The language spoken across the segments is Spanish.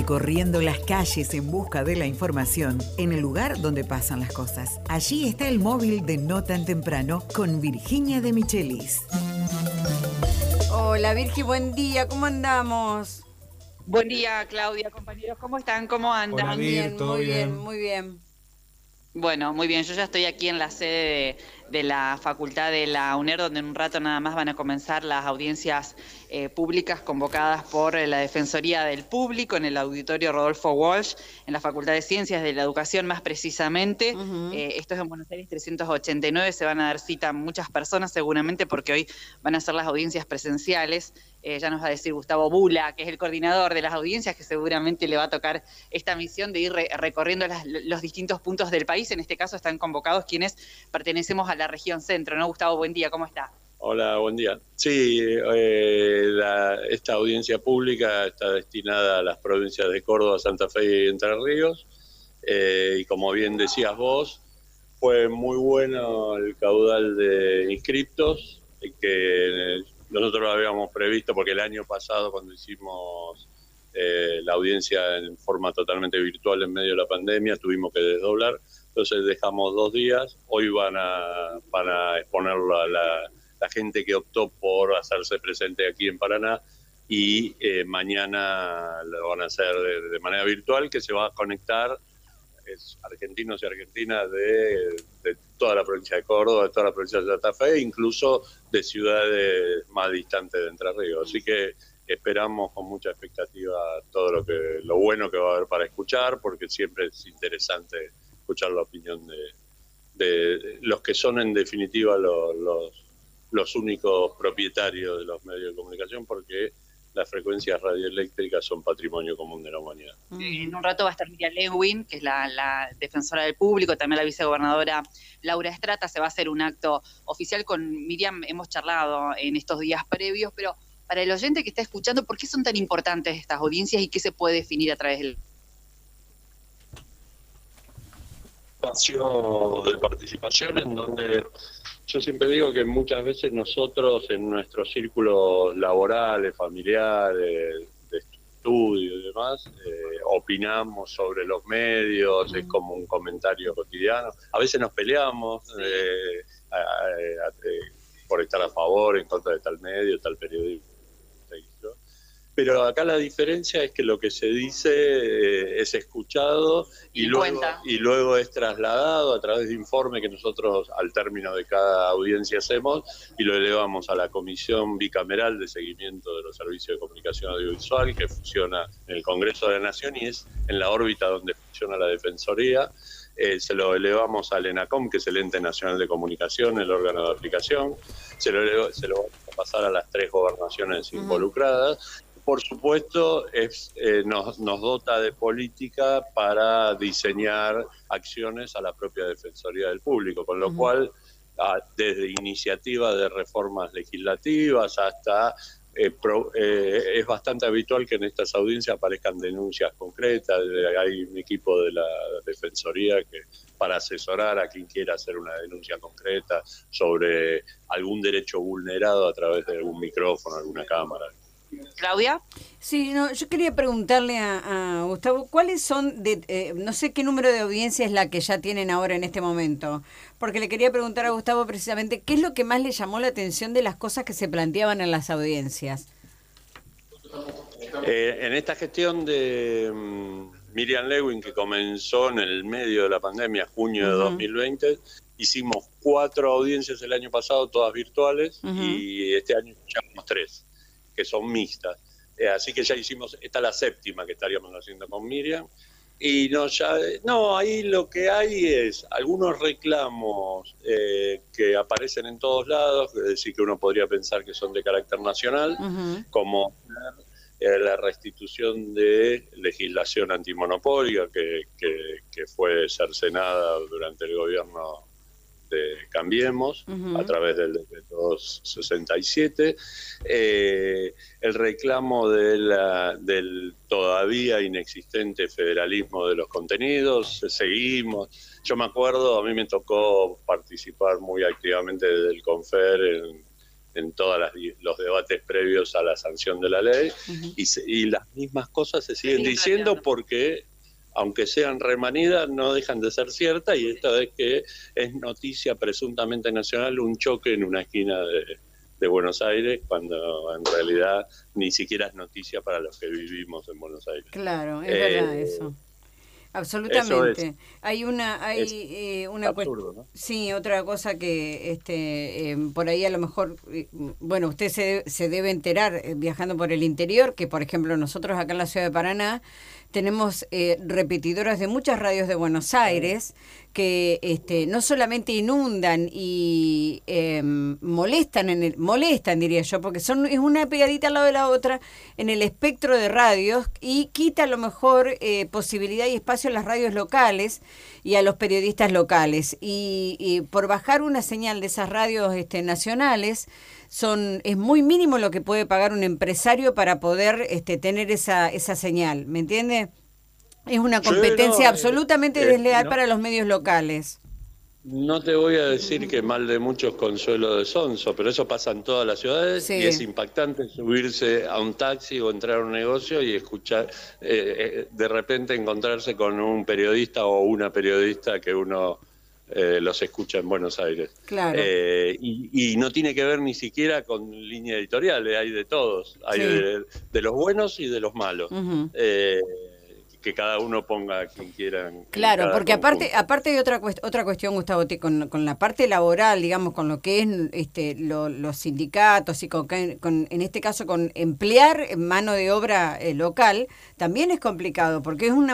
recorriendo las calles en busca de la información en el lugar donde pasan las cosas. Allí está el móvil de No Tan Temprano con Virginia de Michelis. Hola Virgi, buen día, ¿cómo andamos? Buen día, Claudia, compañeros, ¿cómo están? ¿Cómo andan? Hola, Vir, Bien, ¿todo muy bien? bien, muy bien. Bueno, muy bien, yo ya estoy aquí en la sede de la Facultad de la UNER, donde en un rato nada más van a comenzar las audiencias públicas convocadas por la Defensoría del Público en el Auditorio Rodolfo Walsh, en la Facultad de Ciencias de la Educación más precisamente. Esto es en Buenos Aires 389, se van a dar cita muchas personas seguramente porque hoy van a ser las audiencias presenciales. Ya nos va a decir Gustavo Bula, que es el coordinador de las audiencias, que seguramente le va a tocar esta misión de ir recorriendo los distintos puntos del país. En este caso están convocados quienes pertenecemos a la región centro, ¿no? Gustavo, buen día, ¿cómo está? Hola, buen día. Sí, esta audiencia pública está destinada a las provincias de Córdoba, Santa Fe y Entre Ríos. Y como bien decías vos, fue muy bueno el caudal de inscriptos que nosotros lo habíamos previsto porque el año pasado cuando hicimos la audiencia en forma totalmente virtual en medio de la pandemia tuvimos que desdoblar, entonces dejamos 2 días. Hoy van a exponerlo a la gente que optó por hacerse presente aquí en Paraná y mañana lo van a hacer de manera virtual, que se va a conectar argentinos y argentinas de toda la provincia de Córdoba, de toda la provincia de Santa Fe, incluso de ciudades más distantes de Entre Ríos. Así que esperamos con mucha expectativa todo lo bueno que va a haber para escuchar, porque siempre es interesante escuchar la opinión de los que son en definitiva los únicos propietarios de los medios de comunicación, porque las frecuencias radioeléctricas son patrimonio común de la humanidad. En un rato va a estar Miriam Lewin, que es la defensora del público, también la vicegobernadora Laura Estrata. Se va a hacer un acto oficial con Miriam. Hemos charlado en estos días previos, pero para el oyente que está escuchando, ¿por qué son tan importantes estas audiencias y qué se puede definir a través del espacio de participación en donde yo siempre digo que muchas veces nosotros en nuestros círculos laborales, familiares, de estudio y demás, opinamos sobre los medios, es como un comentario cotidiano. A veces nos peleamos por estar a favor, en contra de tal medio, tal periodista. Pero acá la diferencia es que lo que se dice es escuchado y luego es trasladado a través de informe que nosotros al término de cada audiencia hacemos y lo elevamos a la Comisión Bicameral de Seguimiento de los Servicios de Comunicación Audiovisual, que funciona en el Congreso de la Nación y es en la órbita donde funciona la Defensoría. Se lo elevamos al ENACOM, que es el Ente Nacional de Comunicación, el órgano de aplicación. Se lo vamos a pasar a las 3 gobernaciones involucradas. Por supuesto, nos dota de política para diseñar acciones a la propia Defensoría del Público, con lo cual, desde iniciativas de reformas legislativas hasta... es bastante habitual que en estas audiencias aparezcan denuncias concretas. Hay un equipo de la Defensoría que para asesorar a quien quiera hacer una denuncia concreta sobre algún derecho vulnerado a través de algún micrófono, alguna cámara. Claudia. Sí, no, yo quería preguntarle a Gustavo, ¿cuáles son, no sé qué número de audiencia es la que ya tienen ahora en este momento? Porque le quería preguntar a Gustavo precisamente, ¿qué es lo que más le llamó la atención de las cosas que se planteaban en las audiencias? En esta gestión de Miriam Lewin, que comenzó en el medio de la pandemia, junio de 2020, hicimos 4 audiencias el año pasado, todas virtuales, y este año escuchamos 3. Que son mixtas. Así que ya hicimos, esta es la 7ª que estaríamos haciendo con Miriam. Y ahí lo que hay es algunos reclamos que aparecen en todos lados, es decir, que uno podría pensar que son de carácter nacional, como la restitución de legislación antimonopólica que fue cercenada durante el gobierno de Cambiemos, a través del decreto 67, el reclamo del todavía inexistente federalismo de los contenidos. Seguimos. Yo me acuerdo, a mí me tocó participar muy activamente desde el CONFER en todos los debates previos a la sanción de la ley, y las mismas cosas se siguen diciendo porque, aunque sean remanidas, no dejan de ser ciertas, y esta vez que es noticia presuntamente nacional un choque en una esquina de Buenos Aires, cuando en realidad ni siquiera es noticia para los que vivimos en Buenos Aires. Claro, es verdad eso. Absolutamente. Hay una absurdo, ¿no? Sí, otra cosa que por ahí a lo mejor, bueno, usted se debe enterar viajando por el interior, que por ejemplo nosotros acá en la ciudad de Paraná tenemos repetidoras de muchas radios de Buenos Aires que no solamente inundan y molestan, diría yo, porque es una pegadita al lado de la otra en el espectro de radios, y quita a lo mejor posibilidad y espacio a las radios locales y a los periodistas locales. Y por bajar una señal de esas radios nacionales, es muy mínimo lo que puede pagar un empresario para poder tener esa señal, ¿me entiende? Es una competencia absolutamente desleal para los medios locales. No te voy a decir que mal de muchos consuelo de sonso, pero eso pasa en todas las ciudades, sí. Y es impactante subirse a un taxi o entrar a un negocio y escuchar, de repente encontrarse con un periodista o una periodista que uno los escucha en Buenos Aires. Claro. Y no tiene que ver ni siquiera con línea editorial, hay de todos, hay de los buenos y de los malos. Que cada uno ponga a quien quiera. Claro, porque aparte hay otra cuestión, Gustavo, con la parte laboral, digamos, con lo que es los sindicatos y en este caso con emplear mano de obra local, también es complicado, porque es una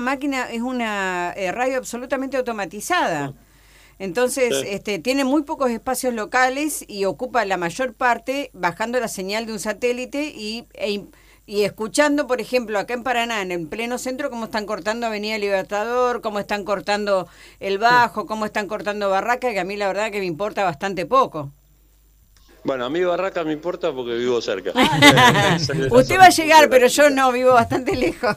radio absolutamente automatizada. Entonces, tiene muy pocos espacios locales y ocupa la mayor parte bajando la señal de un satélite y escuchando, por ejemplo, acá en Paraná, en el pleno centro, cómo están cortando Avenida Libertador, cómo están cortando El Bajo, cómo están cortando Barraca, que a mí la verdad que me importa bastante poco. Bueno, a mí Barraca me importa porque vivo cerca. Usted va a llegar, pero yo no, vivo bastante lejos.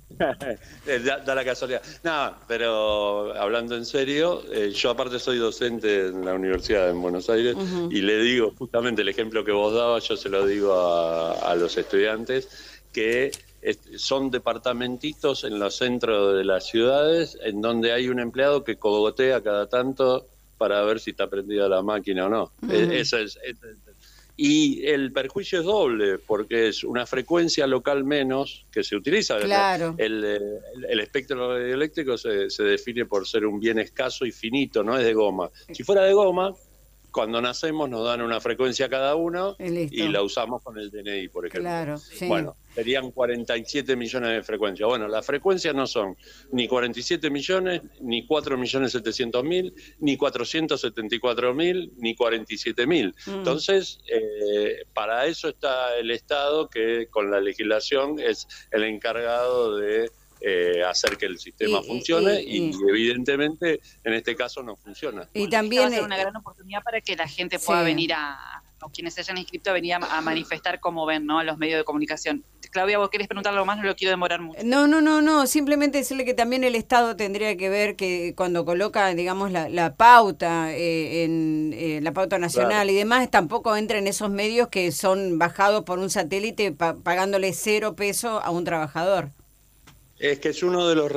Da la casualidad. No, pero hablando en serio, yo aparte soy docente en la universidad en Buenos Aires, y le digo justamente el ejemplo que vos dabas, yo se lo digo a los estudiantes, que son departamentitos en los centros de las ciudades en donde hay un empleado que cogotea cada tanto para ver si está prendida la máquina o no. Y el perjuicio es doble, porque es una frecuencia local menos que se utiliza. Claro. El espectro radioeléctrico se define por ser un bien escaso y finito, no es de goma. Si fuera de goma, cuando nacemos nos dan una frecuencia cada uno y la usamos con el DNI, por ejemplo. Claro, sí. Bueno, serían 47 millones de frecuencias. Bueno, las frecuencias no son ni 47 millones, ni 4.700.000, ni 474.000, ni 47.000. Entonces, para eso está el Estado, que con la legislación es el encargado de hacer que el sistema funcione y evidentemente en este caso no funciona. Y también va a ser una gran oportunidad para que la gente pueda venir o quienes se hayan inscrito, venir a manifestar cómo ven, ¿no?, a los medios de comunicación. Claudia, ¿vos querés preguntar algo más? No lo quiero demorar mucho. No, simplemente decirle que también el Estado tendría que ver que cuando coloca, digamos, la pauta en la pauta nacional, claro, y demás, tampoco entra en esos medios que son bajados por un satélite pagándole 0 pesos a un trabajador. Es que es uno de los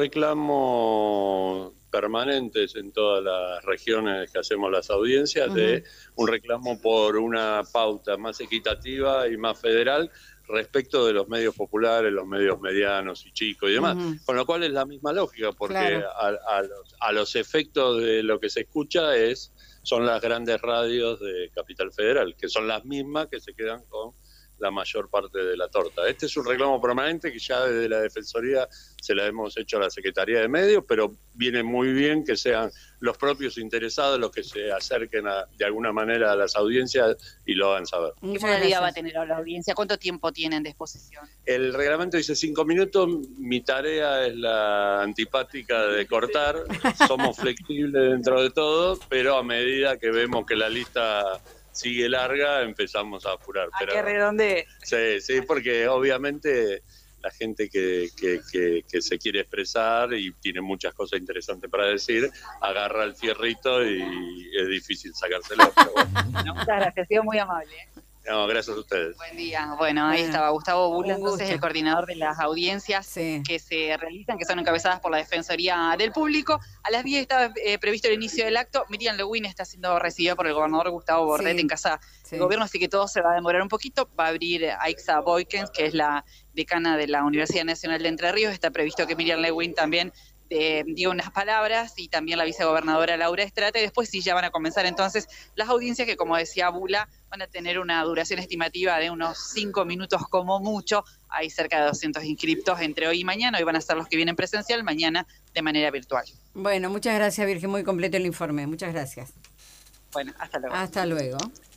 reclamos permanentes en todas las regiones que hacemos las audiencias, de un reclamo por una pauta más equitativa y más federal respecto de los medios populares, los medios medianos y chicos y demás, con lo cual es la misma lógica, porque claro, a los efectos de lo que se escucha son las grandes radios de Capital Federal, que son las mismas que se quedan con la mayor parte de la torta. Este es un reclamo permanente que ya desde la Defensoría se la hemos hecho a la Secretaría de Medios, pero viene muy bien que sean los propios interesados los que se acerquen de alguna manera a las audiencias y lo hagan saber. ¿Qué modalidad va a tener la audiencia? ¿Cuánto tiempo tienen de exposición? El reglamento dice 5 minutos, mi tarea es la antipática de cortar, somos flexibles dentro de todo, pero a medida que vemos que la lista sigue larga, empezamos a apurar. Pero que redondee. Sí, porque obviamente la gente que se quiere expresar y tiene muchas cosas interesantes para decir, agarra el fierrito y es difícil sacárselo. Pero bueno. Muchas gracias, ha sido muy amable. No, gracias a ustedes. Buen día. Bueno, ahí estaba Gustavo Bula, entonces el coordinador de las audiencias que se realizan, que son encabezadas por la Defensoría del Público. A las 10 estaba previsto el inicio del acto. Miriam Lewin está siendo recibida por el gobernador Gustavo Bordet en casa del gobierno, así que todo se va a demorar un poquito. Va a abrir Aixa Boykens, que es la decana de la Universidad Nacional de Entre Ríos. Está previsto que Miriam Lewin también diga unas palabras, y también la vicegobernadora Laura Estrate. Después sí ya van a comenzar entonces las audiencias, que como decía Bula, van a tener una duración estimativa de unos 5 minutos como mucho. Hay cerca de 200 inscriptos entre hoy y mañana. Hoy van a ser los que vienen presencial, mañana de manera virtual. Bueno, muchas gracias, Virgen, muy completo el informe. Muchas gracias. Bueno, hasta luego. Hasta luego.